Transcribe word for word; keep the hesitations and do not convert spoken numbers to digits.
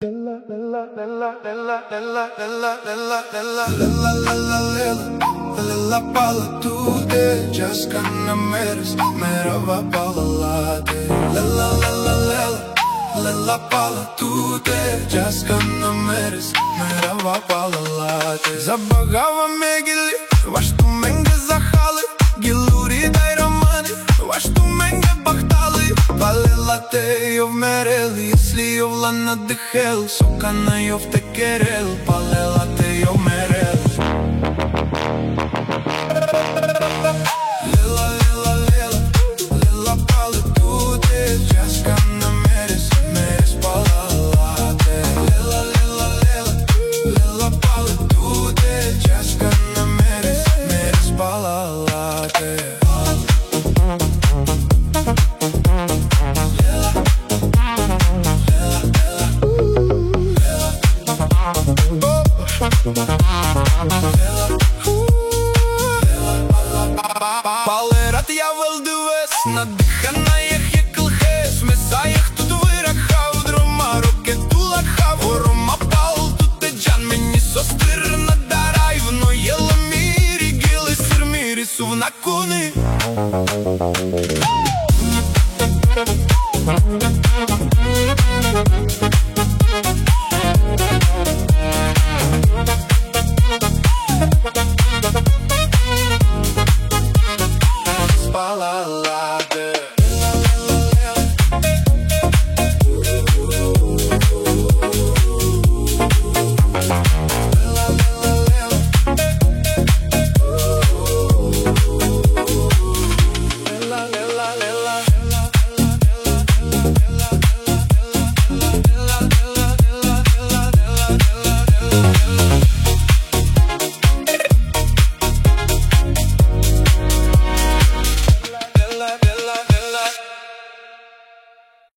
Lela pala tude, just kana meres, merava pala late. Lela lela lela, lela pala tude, just kana meres, merava pala late. Забагава мегили, вашту менге захали, гилури дай романи, вашту менге бахтали. Палела те йо вмерели, если йо влана дихел, сокана йо втекерел, палела те йо мерел. Lela, lela, lela, lela pala tude, just kana meres, meres pala late. Lela, lela, lela, lela pala tude, just kana meres, meres pala late. Palerat ja wel de west,